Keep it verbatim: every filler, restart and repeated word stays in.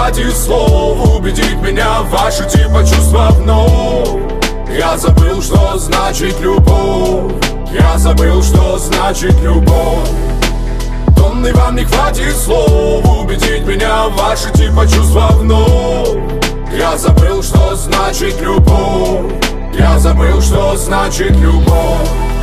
хватит слов убедить меня в ваши типа чувства вновь. Я забыл, что значит любовь. Я забыл, что значит любовь. Тонны вам не хватит слов убедить меня в ваши типа чувства вновь. Я забыл, что значит любовь. Я забыл, что значит любовь.